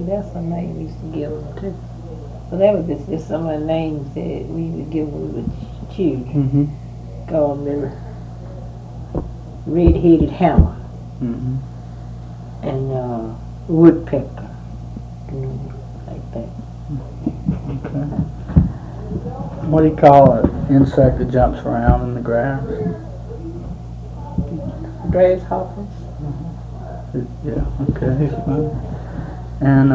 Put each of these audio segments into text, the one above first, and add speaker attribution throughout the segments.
Speaker 1: that's a name we used to give them too. So that was just some of the names that we would give them with children. Call them the red-headed hammer and woodpecker, like that.
Speaker 2: Okay. What do you call an insect that jumps around in the grass?
Speaker 1: Grasshoppers.
Speaker 2: Yeah, okay. And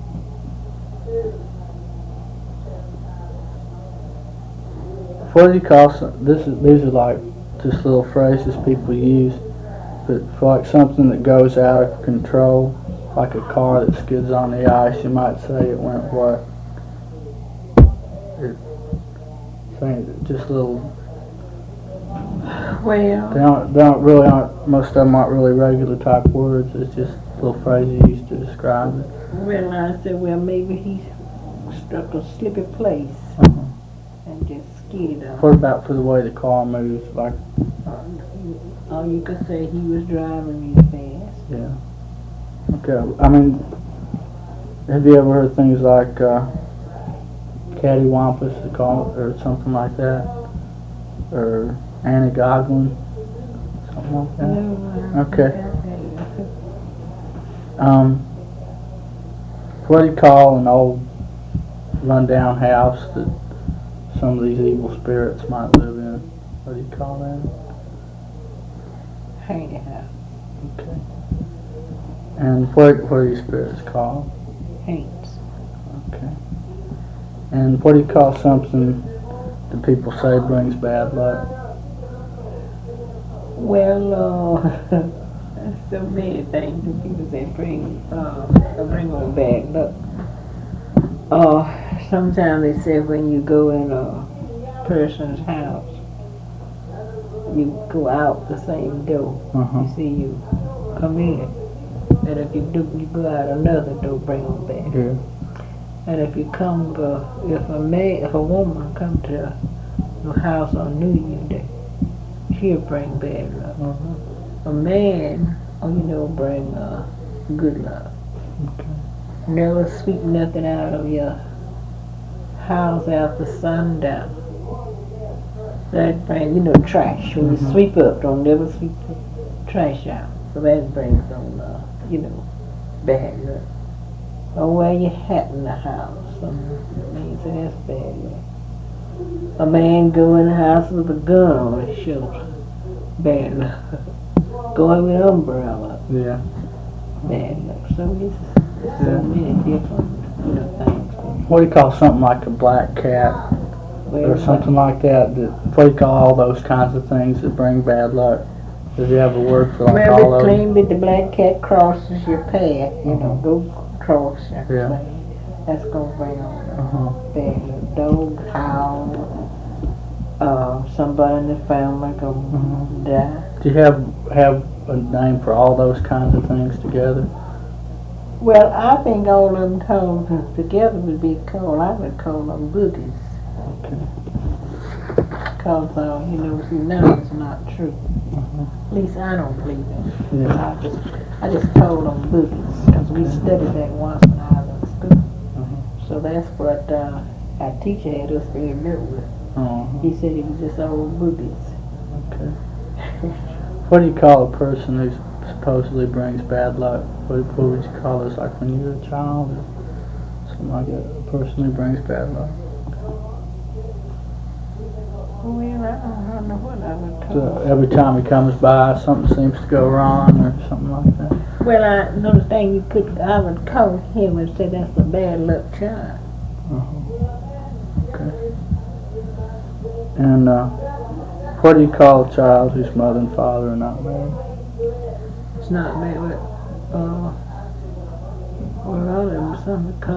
Speaker 2: what do you call these are like just little phrases people use, but for like something that goes out of control, like a car that skids on the ice, you might say it went what? Just little.
Speaker 1: Well,
Speaker 2: most of them aren't really regular type words. It's just little phrases used to describe it.
Speaker 1: Well, I said, well, maybe he struck a slippy place and just skidded on.
Speaker 2: What about for the way the car moves? Like,
Speaker 1: you could say he was driving real fast.
Speaker 2: yeah. Okay. I mean, have you ever heard things like cattywampus, or something like that, or Annie Goglin, something like that?
Speaker 1: No,
Speaker 2: okay. What do you call an old run-down house that some of these evil spirits might live in? What do you call that?
Speaker 1: Haunted house.
Speaker 2: Okay. And what are these spirits called?
Speaker 1: Haints.
Speaker 2: Okay. And what do you call something that people say brings bad luck?
Speaker 1: Well, so many things that people say bring on bad luck. Sometimes they say when you go in a person's house, you go out the same door. You see, you come in, and if you go out another door, bring on bad luck. And if you come, if a woman come to your house on New Year's Day, she'll bring bad luck. A man, bring good luck.
Speaker 2: Okay.
Speaker 1: Never sweep nothing out of your house after sundown. That brings, trash. When you sweep up, don't never sweep the trash out. So that brings on, bad luck. Or wear your hat in the house. Means that's bad luck. A man go in the house with a gun on his shoulder. Bad luck. Going with an umbrella.
Speaker 2: Yeah.
Speaker 1: Bad luck. So it's so many different, things.
Speaker 2: What do you call something like a black cat or something like that? What do you call all those kinds of things that bring bad luck? Does he have a word for like all of them?
Speaker 1: Claim that the black cat crosses your path. Go cross your path. That's gonna bring on bad luck. Dog howl. Somebody in the family gonna die.
Speaker 2: Do you have a name for all those kinds of things together?
Speaker 1: Well, I think all of them told together would be called, I would call them boogies.
Speaker 2: Okay.
Speaker 1: Because, none is not true. At least I don't believe it.
Speaker 2: Yeah.
Speaker 1: I just told them boogies, because we studied that once when I was in school. So that's what our teacher had us end up with. He said it was just old boogies.
Speaker 2: Okay. What do you call a person who supposedly brings bad luck? What would you call this, like when you were a child or something like that? A person who brings bad luck?
Speaker 1: Well, I don't know what I would call
Speaker 2: So every time he comes by, something seems to go wrong or something like that?
Speaker 1: Well, I know the thing I would call him and say that's a bad luck child.
Speaker 2: Okay. And what do you call a child whose mother and father are not married?
Speaker 1: It's not married. Well, all of them, something